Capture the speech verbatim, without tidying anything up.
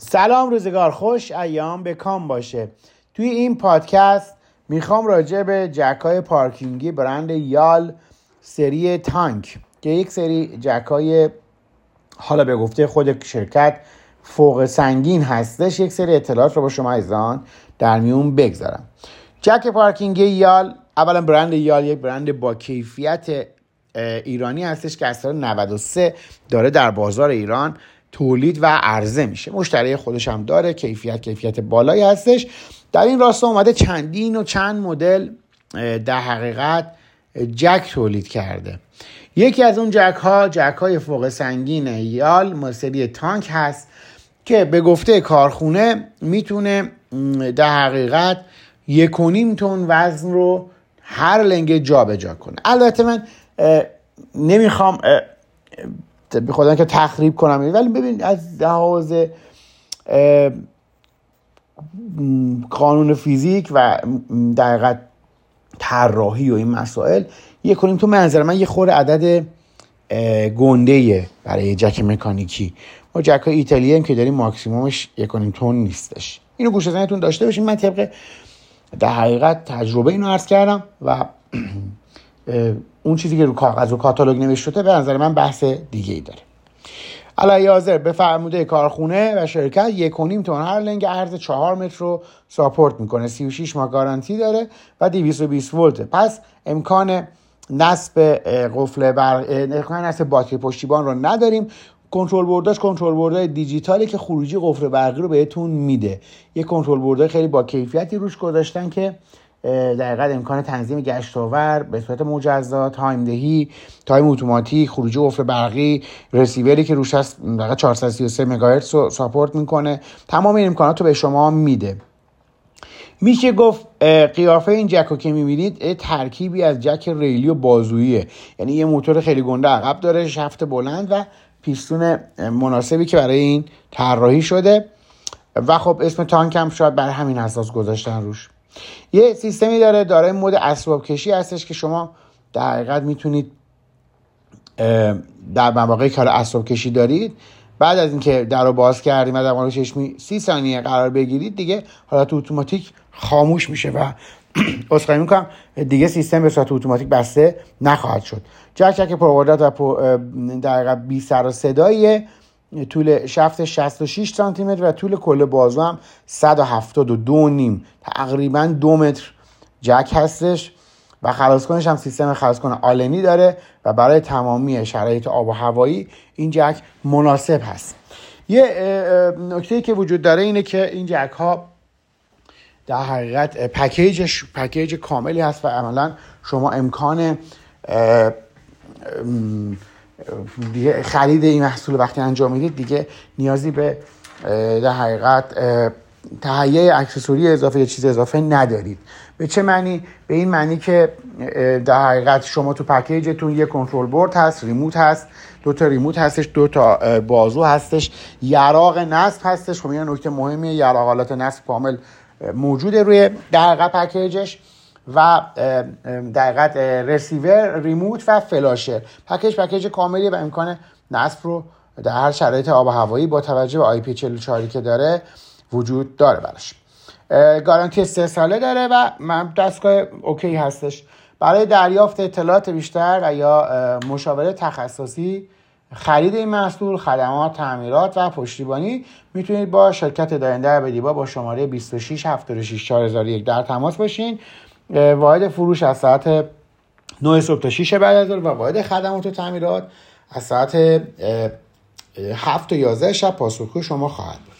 سلام، روزگار خوش، ایام به کام باشه. توی این پادکست میخوام راجع به جک‌های پارکینگی برند یال سری تانک که یک سری جک‌های حالا به گفته خود شرکت فوق سنگین هستش، یک سری اطلاعات رو با شما عزیزان در میون بگذارم. جک پارکینگی یال، اولا برند یال یک برند با کیفیت ایرانی هستش که از سال نود و سه داره در بازار ایران تولید و عرضه میشه. مشتری خودش هم داره، کیفیت کیفیت بالایی هستش. در این راستا اومده چندین و چند مدل در حقیقت جک تولید کرده. یکی از اون جک ها جک های فوق سنگین یال سری تانک هست که به گفته کارخونه میتونه در حقیقت یک و نیم تن وزن رو هر لنگه جا به جا کنه. البته من نمیخوام به خودم که تخریب کنم، ولی ببین از لحاظ قانون فیزیک و در حقیقت طراحی و این مسائل یک و نیم تن منظر من یه خورده عدد گنده‌ایه برای جک مکانیکی. ما جک های ایتالیایی هم که داریم ماکسیمومش یک و نیم تن نیستش. اینو گوش زنتون داشته باشین. من طبق در حقیقت تجربه اینو عرض کردم و اون چیزی که رو کاغذ و کاتالوگ نوشته شده به نظر من بحث دیگه ای داره. علی حاضر به فرموده کارخونه و شرکت یک و نیم تن هر لنگ عرض چهار متر رو ساپورت میکنه. سی و شش ماه گارانتی داره و دویست و بیست ولت. پس امکان نصب قفل برق، امکان نصب باتری پشتیبان رو نداریم. کنترل بورداش کنترل بوردای دیجیتالی که خروجی قفل برقی رو بهتون میده. یه کنترل بوردای خیلی با کیفیتی روش گذاشتن که در حقیقت امکان تنظیم گشتاور به صورت مجزا، تایم دهی، تایم اتوماتیک، خروجی قفل برقی، رسیوری که روش هست در چهارصد و سی و سه مگاهرتز رو ساپورت میکنه. تمام این امکانات رو به شما میده. میشه گفت قیافه این جک رو که میبینید ترکیبی از جک ریلی و بازوییه. یعنی یه موتور خیلی گنده عقب داره، شافت بلند و پیستون مناسبی که برای این طراحی شده و خب اسم تانک هم شاید بر همین اساس گذاشتن روش. یه سیستمی داره دارای مود اسباب کشی هستش که شما در حقیقت میتونید در مواقعی کار اسباب کشی دارید، بعد از اینکه در رو باز کردیم و در مورد چشمی سی ثانیه قرار بگیرید دیگه حالت اتوماتیک خاموش میشه و اسخای میکنم دیگه سیستم به صورت اتوماتیک بسته نخواهد شد. جک جک پروردات و در حقیقت بی سر و صداییه. طول شفت شصت و شش سانتی متر و طول کل بازو هم صد و هفتاد و دو و نیم، تقریبا دو متر جک هستش و خلاص کنش هم سیستم خلاص کنه آلنی داره و برای تمامی شرایط آب و هوایی این جک مناسب هست. یه نکته‌ای که وجود داره اینه که این جک ها در حقیقت پکیجش پکیج کاملی هست و عملا شما امکان دیگه خرید این محصول وقتی انجام میدید دیگه نیازی به در حقیقت تهیه اکسسوری اضافه یا چیز اضافه ندارید. به چه معنی؟ به این معنی که در حقیقت شما تو پکیجتون یه کنترل بورد هست، ریموت هست، دو تا ریموت هستش، دو تا بازو هستش، یراق نصب هستش. خب این نکته مهمیه، یراقالات نصب کامل موجوده روی در حقیقت پکیجش و در حقیقت رسیور، ریموت و فلاشر. پکیج پکیج کاملی و امکان نصب رو در هر شرایط آب و هوایی با توجه به آی پی چهل و چهار که داره وجود داره براش. گارانتی سه ساله داره و دستگاه اوکی هستش. برای دریافت اطلاعات بیشتر و یا مشاوره تخصصی، خرید این محصول، خدمات، تعمیرات و پشتیبانی میتونید با شرکت داینده عبدی‌با با شماره بیست و شش هفتاد و شش چهار صفر یک در تماس باشین. واحد فروش از ساعت نه صبح تا شش بعد از ظهر و واحد خدمات و تعمیرات از ساعت هفت تا یازده شب پاسخگوی شما خواهد بود.